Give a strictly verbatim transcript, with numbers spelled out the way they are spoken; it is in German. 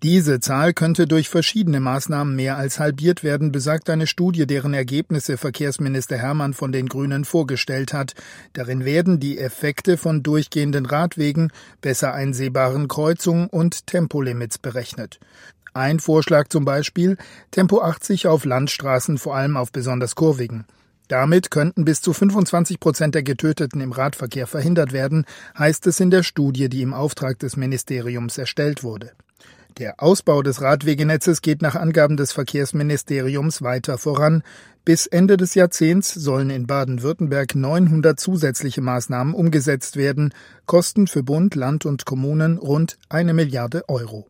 Diese Zahl könnte durch verschiedene Maßnahmen mehr als halbiert werden, besagt eine Studie, deren Ergebnisse Verkehrsminister Hermann von den Grünen vorgestellt hat. Darin werden die Effekte von durchgehenden Radwegen, besser einsehbaren Kreuzungen und Tempolimits berechnet. Ein Vorschlag zum Beispiel: Tempo achtzig auf Landstraßen, vor allem auf besonders kurvigen. Damit könnten bis zu fünfundzwanzig Prozent der Getöteten im Radverkehr verhindert werden, heißt es in der Studie, die im Auftrag des Ministeriums erstellt wurde. Der Ausbau des Radwegenetzes geht nach Angaben des Verkehrsministeriums weiter voran. Bis Ende des Jahrzehnts sollen in Baden-Württemberg neunhundert zusätzliche Maßnahmen umgesetzt werden, Kosten für Bund, Land und Kommunen rund eine Milliarde Euro.